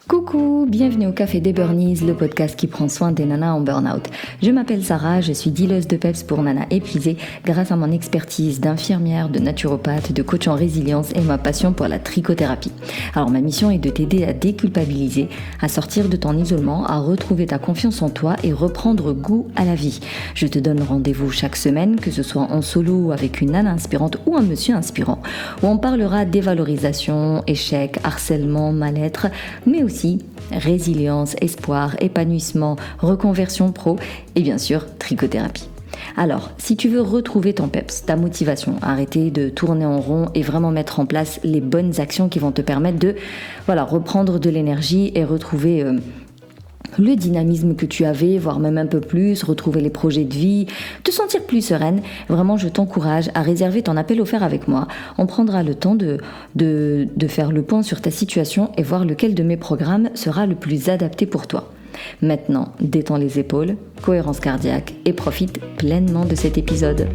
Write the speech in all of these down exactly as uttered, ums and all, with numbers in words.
Coucou, bienvenue au Café des Burnies, le podcast qui prend soin des nanas en burn-out. Je m'appelle Sarah, je suis dealeuse de peps pour nanas épuisées grâce à mon expertise d'infirmière, de naturopathe, de coach en résilience et ma passion pour la trichothérapie. Alors ma mission est de t'aider à déculpabiliser, à sortir de ton isolement, à retrouver ta confiance en toi et reprendre goût à la vie. Je te donne rendez-vous chaque semaine, que ce soit en solo ou avec une nana inspirante ou un monsieur inspirant, où on parlera dévalorisation, échec, harcèlement, mal-être, mais aussi résilience, espoir, épanouissement, reconversion pro et bien sûr trichothérapie. Alors, si tu veux retrouver ton peps, ta motivation, arrêter de tourner en rond et vraiment mettre en place les bonnes actions qui vont te permettre de voilà, reprendre de l'énergie et retrouver euh, le dynamisme que tu avais, voire même un peu plus, retrouver les projets de vie, te sentir plus sereine, vraiment je t'encourage à réserver ton appel offert avec moi. On prendra le temps de, de, de faire le point sur ta situation et voir lequel de mes programmes sera le plus adapté pour toi. Maintenant, détends les épaules, cohérence cardiaque et profite pleinement de cet épisode.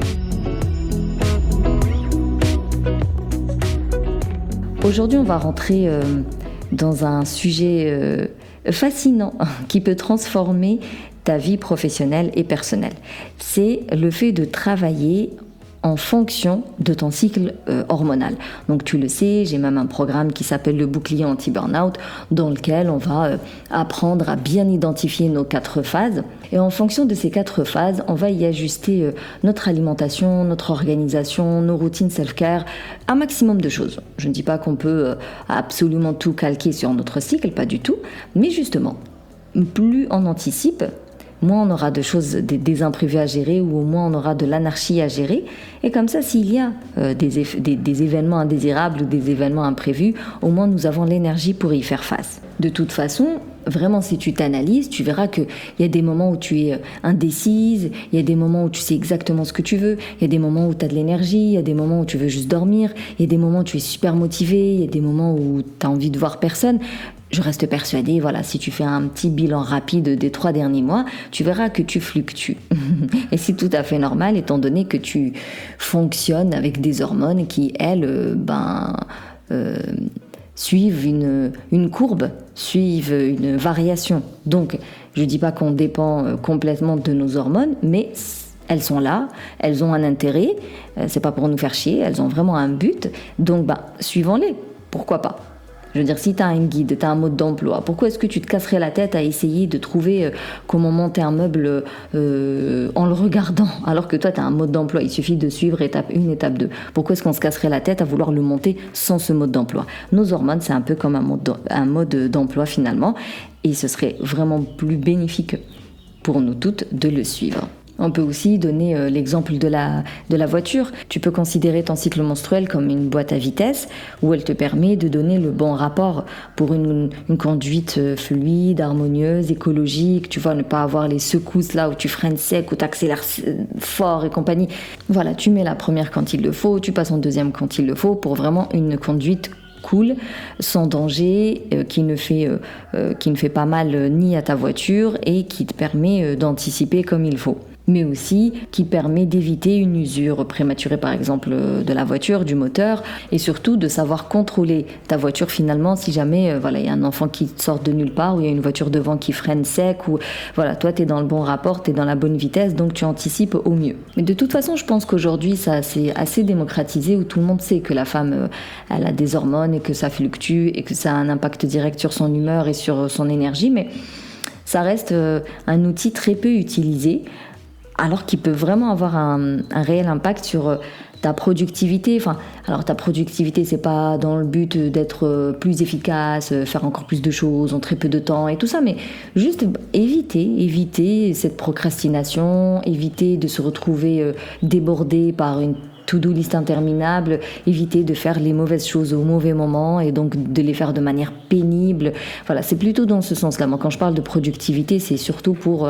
Aujourd'hui, on va rentrer euh, dans un sujet euh, fascinant qui peut transformer ta vie professionnelle et personnelle. C'est le fait de travailler en fonction de ton cycle euh, hormonal. Donc tu le sais, j'ai même un programme qui s'appelle le bouclier anti-burnout dans lequel on va euh, apprendre à bien identifier nos quatre phases. Et en fonction de ces quatre phases, on va y ajuster euh, notre alimentation, notre organisation, nos routines self-care, un maximum de choses. Je ne dis pas qu'on peut euh, absolument tout calquer sur notre cycle, pas du tout. Mais justement, plus on anticipe, moins on aura de choses, des, des imprévus à gérer ou au moins on aura de l'anarchie à gérer. Et comme ça, s'il y a euh, des, eff- des, des événements indésirables ou des événements imprévus, au moins nous avons l'énergie pour y faire face. De toute façon, vraiment, si tu t'analyses, tu verras qu'il y a des moments où tu es indécise, il y a des moments où tu sais exactement ce que tu veux, il y a des moments où tu as de l'énergie, il y a des moments où tu veux juste dormir, il y a des moments où tu es super motivé, il y a des moments où tu as envie de voir personne. Je reste persuadée, voilà, si tu fais un petit bilan rapide des trois derniers mois, tu verras que tu fluctues. Et c'est tout à fait normal, étant donné que tu fonctionnes avec des hormones qui, elles, ben, euh, suivent une, une courbe, suivent une variation. Donc, je ne dis pas qu'on dépend complètement de nos hormones, mais elles sont là, elles ont un intérêt, c'est pas pour nous faire chier, elles ont vraiment un but. Donc, ben, suivons-les, pourquoi pas ? Je veux dire, si tu as un guide, tu as un mode d'emploi, pourquoi est-ce que tu te casserais la tête à essayer de trouver euh, comment monter un meuble euh, en le regardant, alors que toi, tu as un mode d'emploi, il suffit de suivre étape un, étape deux. Pourquoi est-ce qu'on se casserait la tête à vouloir le monter sans ce mode d'emploi ? Nos hormones, c'est un peu comme un mode, un mode d'emploi finalement, et ce serait vraiment plus bénéfique pour nous toutes de le suivre. On peut aussi donner euh, l'exemple de la, de la voiture. Tu peux considérer ton cycle menstruel comme une boîte à vitesse où elle te permet de donner le bon rapport pour une, une conduite fluide, harmonieuse, écologique. Tu vois, ne pas avoir les secousses là où tu freines sec, où tu accélères fort et compagnie. Voilà, tu mets la première quand il le faut, tu passes en deuxième quand il le faut pour vraiment une conduite cool, sans danger, euh, qui ne fait, euh, euh, qui ne fait pas mal euh, ni à ta voiture et qui te permet euh, d'anticiper comme il faut. Mais aussi qui permet d'éviter une usure prématurée par exemple de la voiture, du moteur, et surtout de savoir contrôler ta voiture finalement si jamais euh, voilà, il y a un enfant qui sort de nulle part ou il y a une voiture devant qui freine sec ou voilà, toi tu es dans le bon rapport, tu es dans la bonne vitesse, donc tu anticipes au mieux. Mais de toute façon, je pense qu'aujourd'hui ça c'est assez démocratisé où tout le monde sait que la femme euh, elle a des hormones et que ça fluctue et que ça a un impact direct sur son humeur et sur son énergie, mais ça reste euh, un outil très peu utilisé, alors qu'il peut vraiment avoir un, un réel impact sur ta productivité. Enfin, alors ta productivité, c'est pas dans le but d'être plus efficace, faire encore plus de choses en très peu de temps et tout ça, mais juste éviter, éviter cette procrastination, éviter de se retrouver débordé par une to-do list interminable, éviter de faire les mauvaises choses au mauvais moment et donc de les faire de manière pénible. Voilà, c'est plutôt dans ce sens-là. Moi, quand je parle de productivité, c'est surtout pour... Euh,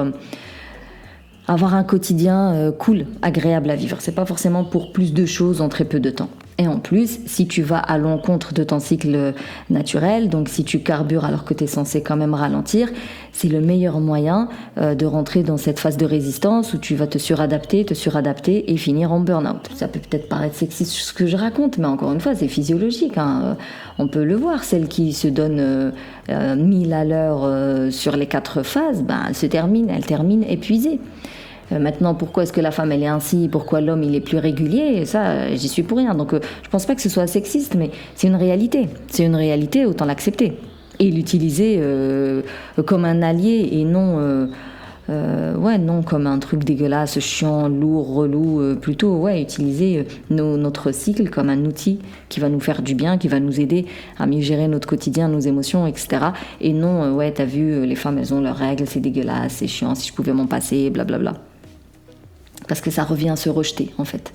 avoir un quotidien euh, cool, agréable à vivre. C'est pas forcément pour plus de choses en très peu de temps. Et en plus, si tu vas à l'encontre de ton cycle naturel, donc si tu carbures alors que tu es censé quand même ralentir, c'est le meilleur moyen euh, de rentrer dans cette phase de résistance où tu vas te suradapter, te suradapter et finir en burn-out. Ça peut peut-être paraître sexiste ce que je raconte, mais encore une fois, c'est physiologique. Hein. On peut le voir, celle qui se donne euh, euh, mille à l'heure euh, sur les quatre phases, ben, elle se termine, elle termine épuisée. Euh, maintenant, pourquoi est-ce que la femme elle est ainsi, pourquoi l'homme il est plus régulier, ça j'y suis pour rien. Donc euh, je pense pas que ce soit sexiste, mais c'est une réalité. C'est une réalité, autant l'accepter. Et l'utiliser euh, comme un allié et non, euh, euh, ouais, non comme un truc dégueulasse, chiant, lourd, relou. Euh, plutôt, ouais, utiliser euh, nos, notre cycle comme un outil qui va nous faire du bien, qui va nous aider à mieux gérer notre quotidien, nos émotions, et cetera. Et non, euh, ouais, t'as vu, les femmes elles ont leurs règles, c'est dégueulasse, c'est chiant, si je pouvais m'en passer, blablabla. Parce que ça revient à se rejeter, en fait.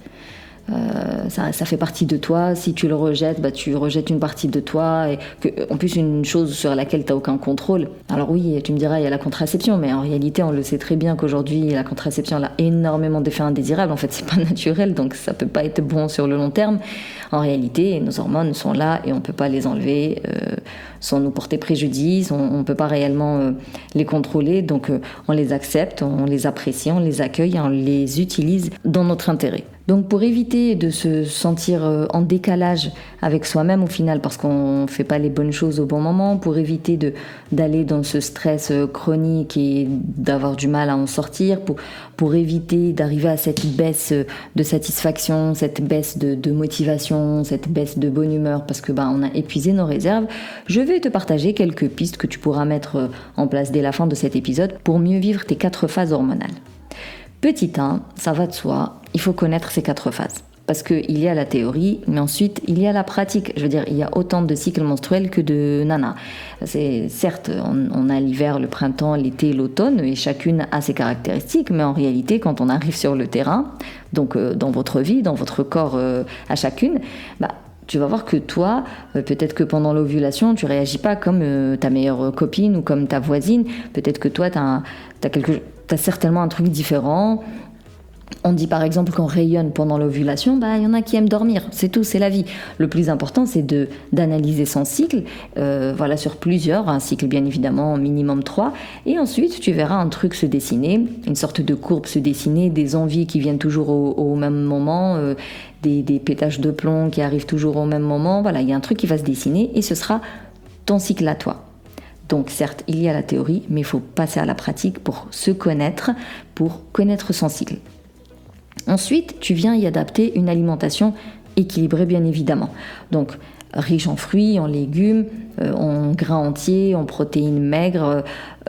Euh, ça, ça fait partie de toi. Si tu le rejettes, bah, tu rejettes une partie de toi. Et que, en plus, une chose sur laquelle tu n'as aucun contrôle. Alors oui, tu me diras, il y a la contraception, mais en réalité, on le sait très bien qu'aujourd'hui, la contraception elle a énormément d'effets indésirables. En fait, c'est pas naturel, donc ça peut pas être bon sur le long terme. En réalité, nos hormones sont là et on peut pas les enlever euh, sans nous porter préjudice. On, on peut pas réellement euh, les contrôler, donc euh, on les accepte, on les apprécie, on les accueille, on les utilise dans notre intérêt. Donc pour éviter de se sentir en décalage avec soi-même au final parce qu'on ne fait pas les bonnes choses au bon moment, pour éviter de, d'aller dans ce stress chronique et d'avoir du mal à en sortir, pour, pour éviter d'arriver à cette baisse de satisfaction, cette baisse de, de motivation, cette baisse de bonne humeur parce que bah, on a épuisé nos réserves, je vais te partager quelques pistes que tu pourras mettre en place dès la fin de cet épisode pour mieux vivre tes quatre phases hormonales. Petit un, ça va de soi, il faut connaître ces quatre phases. Parce qu'il y a la théorie, mais ensuite il y a la pratique. Je veux dire, il y a autant de cycles menstruels que de nanas. C'est, certes, on, on a l'hiver, le printemps, l'été, l'automne, et chacune a ses caractéristiques, mais en réalité, quand on arrive sur le terrain, donc euh, dans votre vie, dans votre corps euh, à chacune, bah, tu vas voir que toi, euh, peut-être que pendant l'ovulation, tu réagis pas comme euh, ta meilleure copine ou comme ta voisine. Peut-être que toi, tu as quelque T'as certainement un truc différent. On dit par exemple qu'on rayonne pendant l'ovulation, bah il y en a qui aiment dormir, c'est tout, c'est la vie. Le plus important, c'est de d'analyser son cycle, euh, voilà sur plusieurs, un cycle bien évidemment minimum trois, et ensuite tu verras un truc se dessiner, une sorte de courbe se dessiner, des envies qui viennent toujours au, au même moment, euh, des, des pétages de plomb qui arrivent toujours au même moment. Voilà, il y a un truc qui va se dessiner et ce sera ton cycle à toi. Donc certes, il y a la théorie, mais il faut passer à la pratique pour se connaître, pour connaître son cycle. Ensuite, tu viens y adapter une alimentation équilibrée, bien évidemment. Donc, riche en fruits, en légumes, euh, en grains entiers, en protéines maigres.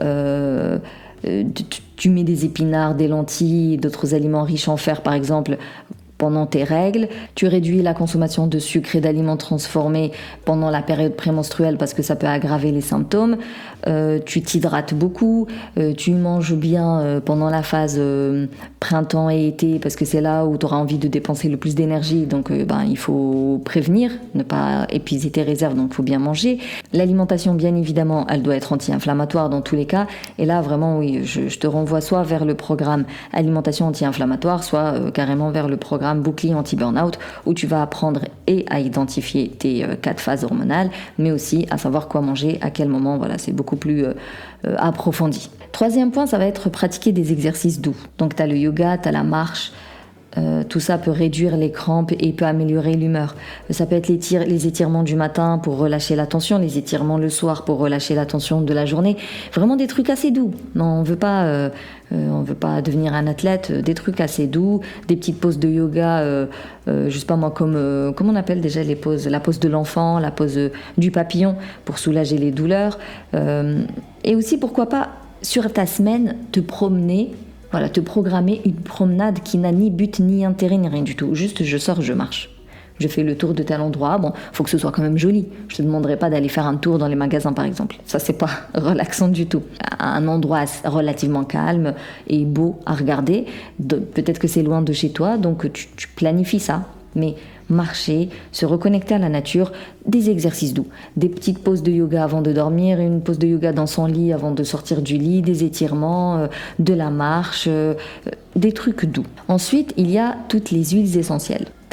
Euh, euh, tu, tu mets des épinards, des lentilles, d'autres aliments riches en fer, par exemple, pendant tes règles. Tu réduis la consommation de sucre et d'aliments transformés pendant la période prémenstruelle parce que ça peut aggraver les symptômes. Euh, tu t'hydrates beaucoup, euh, tu manges bien euh, pendant la phase euh, printemps et été parce que c'est là où tu auras envie de dépenser le plus d'énergie, donc euh, ben, il faut prévenir, ne pas épuiser tes réserves, donc il faut bien manger. L'alimentation, bien évidemment, elle doit être anti-inflammatoire dans tous les cas, et là vraiment oui, je, je te renvoie soit vers le programme alimentation anti-inflammatoire, soit euh, carrément vers le programme bouclier anti-burnout où tu vas apprendre et à identifier tes euh, quatre phases hormonales, mais aussi à savoir quoi manger, à quel moment, voilà, c'est beaucoup plus euh, euh, approfondi. Troisième point, ça va être pratiquer des exercices doux. Donc tu as le yoga, tu as la marche, euh, tout ça peut réduire les crampes et peut améliorer l'humeur. Ça peut être les, tir- les étirements du matin pour relâcher la tension, les étirements le soir pour relâcher la tension de la journée. Vraiment des trucs assez doux. Non, on veut pas, euh, euh, on veut pas devenir un athlète. Des trucs assez doux, des petites poses de yoga, euh, euh, je sais pas moi, comme euh, comment on appelle déjà les poses, la pose de l'enfant, la pose euh, du papillon pour soulager les douleurs. Euh, et aussi pourquoi pas sur ta semaine te promener. Voilà, te programmer une promenade qui n'a ni but, ni intérêt, ni rien du tout. Juste, je sors, je marche. Je fais le tour de tel endroit. Bon, faut que ce soit quand même joli. Je te demanderai pas d'aller faire un tour dans les magasins, par exemple. Ça, c'est pas relaxant du tout. Un endroit relativement calme et beau à regarder. De, peut-être que c'est loin de chez toi, donc tu, tu planifies ça. Mais marcher, se reconnecter à la nature, des exercices doux, des petites pauses de yoga avant de dormir, une pause de yoga dans son lit avant de sortir du lit, des étirements, euh, de la marche, euh, des trucs doux. Ensuite, il y a toutes les huiles essentielles.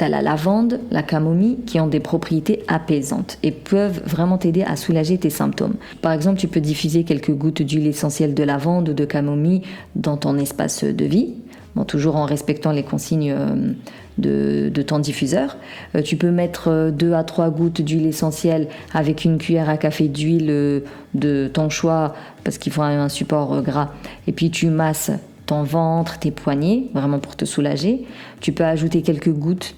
tu as la lavande, la camomille qui ont des propriétés apaisantes et peuvent vraiment t'aider à soulager tes symptômes. Par exemple, tu peux diffuser quelques gouttes d'huile essentielle de lavande ou de camomille dans ton espace de vie. Bon, toujours en respectant les consignes euh, de, de ton diffuseur. Euh, tu peux mettre euh, deux à trois gouttes d'huile essentielle avec une cuillère à café d'huile euh, de ton choix, parce qu'il faut un, un support euh, gras. Et puis tu masses ton ventre, tes poignets, vraiment pour te soulager. Tu peux ajouter quelques gouttes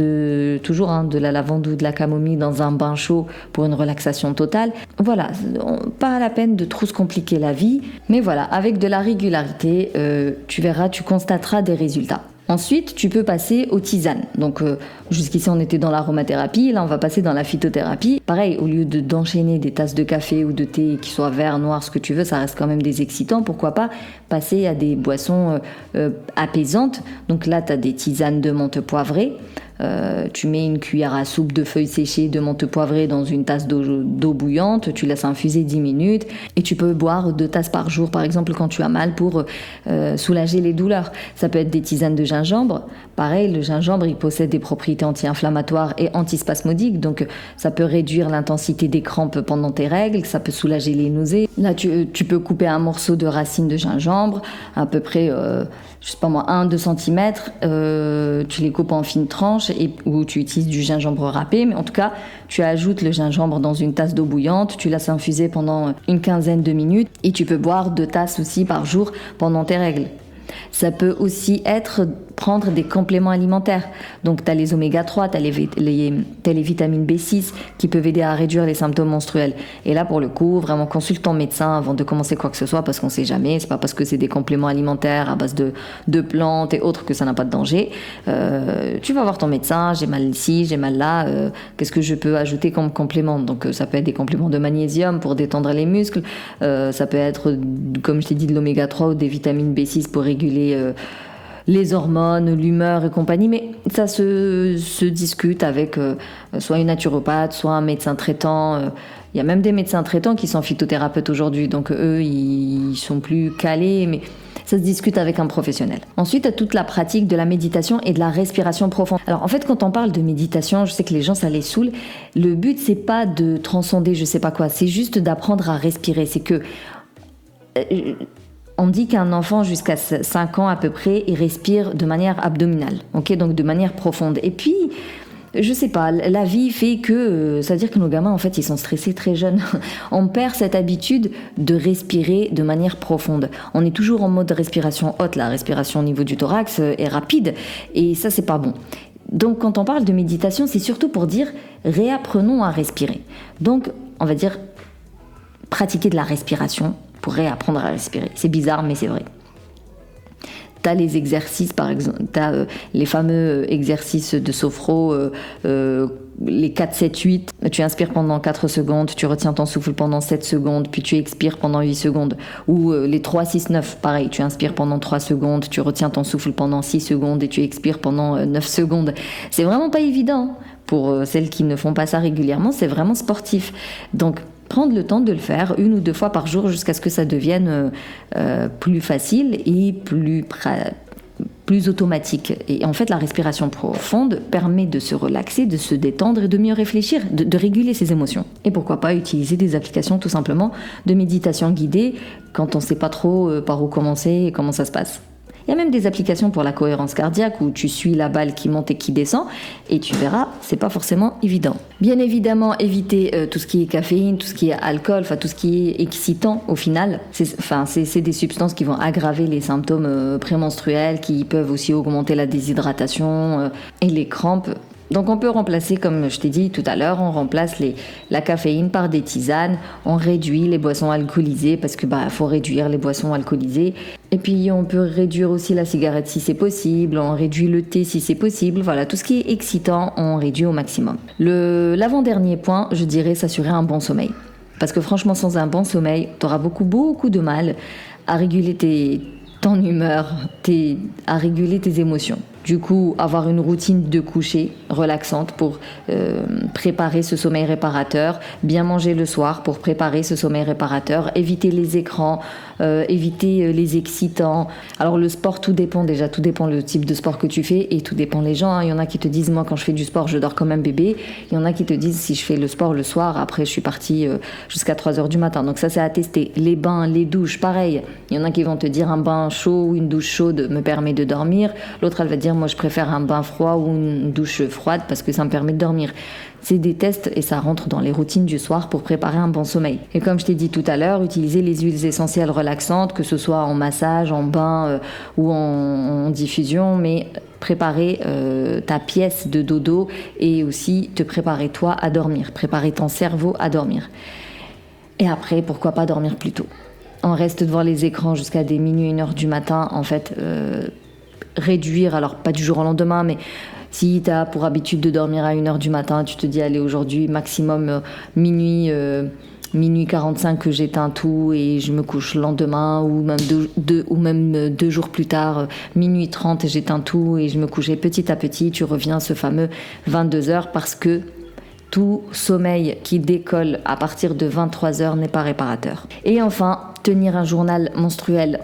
de toujours hein, de la lavande ou de la camomille dans un bain chaud pour une relaxation totale. Voilà, on, pas la peine de trop se compliquer la vie, mais voilà, avec de la régularité, euh, tu verras, tu constateras des résultats. Ensuite, tu peux passer aux tisanes. Donc, euh, jusqu'ici, on était dans l'aromathérapie. Là, on va passer dans la phytothérapie. Pareil, au lieu de, d'enchaîner des tasses de café ou de thé qui soient vert, noir, ce que tu veux, ça reste quand même des excitants. Pourquoi pas passer à des boissons euh, euh, apaisantes. Donc là, tu as des tisanes de menthe poivrée. Euh, tu mets une cuillère à soupe de feuilles séchées de menthe poivrée dans une tasse d'eau, d'eau bouillante, tu laisses infuser dix minutes et tu peux boire deux tasses par jour, par exemple quand tu as mal, pour euh, soulager les douleurs. Ça peut être des tisanes de gingembre. Pareil, le gingembre, il possède des propriétés anti-inflammatoires et antispasmodiques, donc ça peut réduire l'intensité des crampes pendant tes règles, ça peut soulager les nausées. Là, tu, tu peux couper un morceau de racine de gingembre, à peu près, euh, je sais pas moi, un à deux centimètres, euh, tu les coupes en fines tranches, et, ou tu utilises du gingembre râpé, mais en tout cas, tu ajoutes le gingembre dans une tasse d'eau bouillante, tu laisses infuser pendant une quinzaine de minutes, et tu peux boire deux tasses aussi par jour pendant tes règles. Ça peut aussi être prendre des compléments alimentaires. Donc, tu as les oméga trois, tu as les, les, les vitamines B six qui peuvent aider à réduire les symptômes menstruels. Et là, pour le coup, vraiment consulte ton médecin avant de commencer quoi que ce soit, parce qu'on ne sait jamais. C'est pas parce que c'est des compléments alimentaires à base de, de plantes et autres que ça n'a pas de danger. Euh, tu vas voir ton médecin, j'ai mal ici, j'ai mal là, euh, qu'est-ce que je peux ajouter comme complément? Donc, ça peut être des compléments de magnésium pour détendre les muscles, euh, ça peut être, comme je t'ai dit, de l'oméga trois ou des vitamines B six pour réguler euh, les hormones, l'humeur et compagnie, mais ça se, se discute avec euh, soit une naturopathe, soit un médecin traitant. Il euh, y a même des médecins traitants qui sont phytothérapeutes aujourd'hui, donc eux, ils sont plus calés, mais ça se discute avec un professionnel. Ensuite, tu as toute la pratique de la méditation et de la respiration profonde. Alors en fait, quand on parle de méditation, je sais que les gens, ça les saoule. Le but, c'est pas de transcender je sais pas quoi, c'est juste d'apprendre à respirer. C'est que... Euh, On dit qu'un enfant jusqu'à cinq ans à peu près, il respire de manière abdominale, ok, donc de manière profonde. Et puis, je sais pas, la vie fait que, ça veut dire que nos gamins, en fait, ils sont stressés très jeunes. On perd cette habitude de respirer de manière profonde. On est toujours en mode respiration haute, la respiration au niveau du thorax est rapide, et ça, c'est pas bon. Donc, quand on parle de méditation, c'est surtout pour dire réapprenons à respirer. Donc, on va dire pratiquer de la respiration pour réapprendre à respirer. C'est bizarre, mais c'est vrai. Tu as les exercices, par exemple, tu as euh, les fameux exercices de sophro, euh, euh, les quatre, sept, huit. Tu inspires pendant quatre secondes, tu retiens ton souffle pendant sept secondes, puis tu expires pendant huit secondes. Ou euh, les trois, six, neuf, pareil, tu inspires pendant trois secondes, tu retiens ton souffle pendant six secondes et tu expires pendant euh, neuf secondes. C'est vraiment pas évident. Pour euh, celles qui ne font pas ça régulièrement, c'est vraiment sportif. Donc, prendre le temps de le faire une ou deux fois par jour jusqu'à ce que ça devienne euh, plus facile et plus, pra- plus automatique. Et en fait, la respiration profonde permet de se relaxer, de se détendre et de mieux réfléchir, de, de réguler ses émotions. Et pourquoi pas utiliser des applications tout simplement de méditation guidée quand on ne sait pas trop euh, par où commencer et comment ça se passe. Il y a même des applications pour la cohérence cardiaque où tu suis la balle qui monte et qui descend et tu verras, c'est pas forcément évident. Bien évidemment, éviter euh, tout ce qui est caféine, tout ce qui est alcool, enfin tout ce qui est excitant au final. C'est, enfin, c'est, c'est des substances qui vont aggraver les symptômes euh, prémenstruels, qui peuvent aussi augmenter la déshydratation euh, et les crampes. Donc on peut remplacer, comme je t'ai dit tout à l'heure, on remplace les, la caféine par des tisanes, on réduit les boissons alcoolisées parce que bah faut réduire les boissons alcoolisées. Et puis on peut réduire aussi la cigarette si c'est possible, on réduit le thé si c'est possible. Voilà, tout ce qui est excitant, on réduit au maximum. Le, l'avant-dernier point, je dirais s'assurer un bon sommeil. Parce que franchement, sans un bon sommeil, tu auras beaucoup, beaucoup de mal à réguler tes, ton humeur, tes, à réguler tes émotions. Du coup, avoir une routine de coucher relaxante pour euh, préparer ce sommeil réparateur, bien manger le soir pour préparer ce sommeil réparateur, éviter les écrans, euh, éviter les excitants. Alors le sport, tout dépend déjà, tout dépend le type de sport que tu fais et tout dépend les gens. Hein. Il y en a qui te disent, moi quand je fais du sport, je dors comme un bébé. Il y en a qui te disent, si je fais le sport le soir, après je suis partie euh, jusqu'à trois heures du matin. Donc ça c'est à tester. Les bains, les douches, pareil. Il y en a qui vont te dire, un bain chaud ou une douche chaude me permet de dormir. L'autre, elle va dire, moi je préfère un bain froid ou une douche froide parce que ça me permet de dormir. C'est des tests et ça rentre dans les routines du soir pour préparer un bon sommeil. Et comme je t'ai dit tout à l'heure, utiliser les huiles essentielles relaxantes, que ce soit en massage, en bain euh, ou en, en diffusion, mais préparer euh, ta pièce de dodo et aussi te préparer toi à dormir, préparer ton cerveau à dormir. Et après, pourquoi pas dormir plus tôt. On reste devant les écrans jusqu'à des minuit, une heure du matin, en fait... Euh, réduire, alors pas du jour au lendemain, mais si tu as pour habitude de dormir à une heure du matin, tu te dis allez aujourd'hui maximum euh, minuit, euh, minuit quarante-cinq que j'éteins tout et je me couche le lendemain ou même deux, deux, ou même deux jours plus tard, euh, minuit trente j'éteins tout et je me couche petit à petit, tu reviens à ce fameux vingt-deux heures parce que tout sommeil qui décolle à partir de vingt-trois heures n'est pas réparateur. Et enfin, tenir un journal menstruel.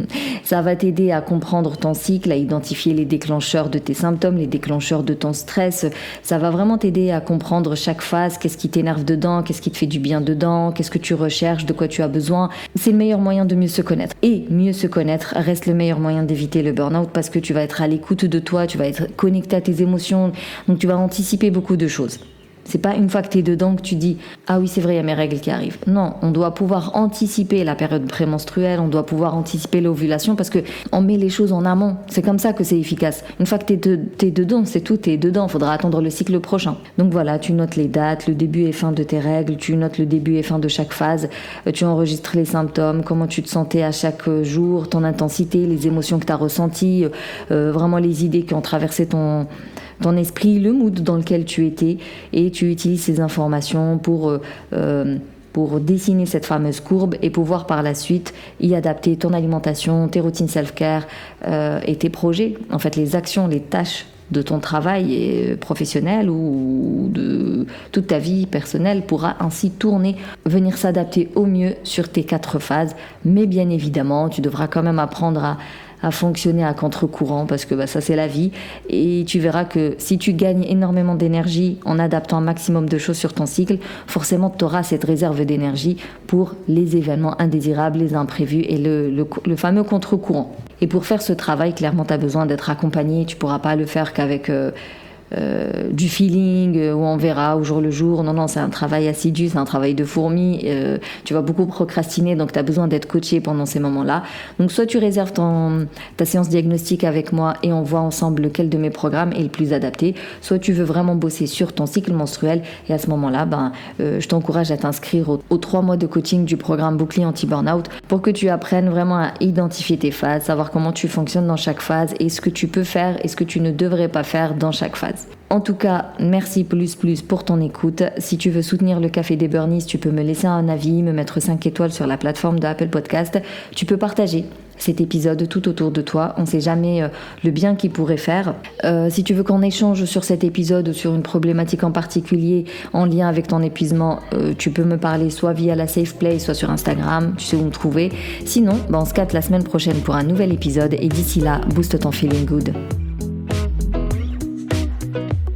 Ça va t'aider à comprendre ton cycle, à identifier les déclencheurs de tes symptômes, les déclencheurs de ton stress. Ça va vraiment t'aider à comprendre chaque phase, qu'est-ce qui t'énerve dedans, qu'est-ce qui te fait du bien dedans, qu'est-ce que tu recherches, de quoi tu as besoin. C'est le meilleur moyen de mieux se connaître. Et mieux se connaître reste le meilleur moyen d'éviter le burn-out parce que tu vas être à l'écoute de toi, tu vas être connecté à tes émotions, donc tu vas anticiper beaucoup de choses. C'est pas une fois que tu es dedans que tu dis « Ah oui, c'est vrai, il y a mes règles qui arrivent ». Non, on doit pouvoir anticiper la période prémenstruelle, on doit pouvoir anticiper l'ovulation parce qu'on met les choses en amont. C'est comme ça que c'est efficace. Une fois que tu es, de, t'es dedans, c'est tout, tu es dedans. Il faudra attendre le cycle prochain. Donc voilà, tu notes les dates, le début et fin de tes règles, tu notes le début et fin de chaque phase, tu enregistres les symptômes, comment tu te sentais à chaque jour, ton intensité, les émotions que tu as ressenties, euh, vraiment les idées qui ont traversé ton... ton esprit, le mood dans lequel tu étais et tu utilises ces informations pour, euh, pour dessiner cette fameuse courbe et pouvoir par la suite y adapter ton alimentation, tes routines self-care euh, et tes projets, en fait les actions, les tâches de ton travail professionnel ou de toute ta vie personnelle pourra ainsi tourner, venir s'adapter au mieux sur tes quatre phases. Mais bien évidemment, tu devras quand même apprendre à à fonctionner à contre-courant parce que bah, ça c'est la vie et tu verras que si tu gagnes énormément d'énergie en adaptant un maximum de choses sur ton cycle, forcément tu auras cette réserve d'énergie pour les événements indésirables, les imprévus et le, le, le fameux contre-courant. Et pour faire ce travail, clairement tu as besoin d'être accompagné, tu ne pourras pas le faire qu'avec... Euh, Euh, du feeling euh, où on verra au jour le jour. Non, non, c'est un travail assidu, c'est un travail de fourmi. Euh, tu vas beaucoup procrastiner, donc tu as besoin d'être coaché pendant ces moments-là. Donc soit tu réserves ton, ta séance diagnostique avec moi et on voit ensemble lequel de mes programmes est le plus adapté. Soit tu veux vraiment bosser sur ton cycle menstruel et à ce moment-là, ben, euh, je t'encourage à t'inscrire aux, aux trois mois de coaching du programme Bouclier Anti-Burnout pour que tu apprennes vraiment à identifier tes phases, savoir comment tu fonctionnes dans chaque phase et ce que tu peux faire et ce que tu ne devrais pas faire dans chaque phase. En tout cas, merci plus plus pour ton écoute. Si tu veux soutenir le Café des Burnies, tu peux me laisser un avis, me mettre cinq étoiles sur la plateforme de Apple Podcast. Tu peux partager cet épisode tout autour de toi. On ne sait jamais euh, le bien qu'il pourrait faire. Euh, si tu veux qu'on échange sur cet épisode ou sur une problématique en particulier en lien avec ton épuisement, euh, tu peux me parler soit via la Safe Play, soit sur Instagram. Tu sais où me trouver. Sinon, bah, on se capte la semaine prochaine pour un nouvel épisode. Et d'ici là, booste ton feeling good.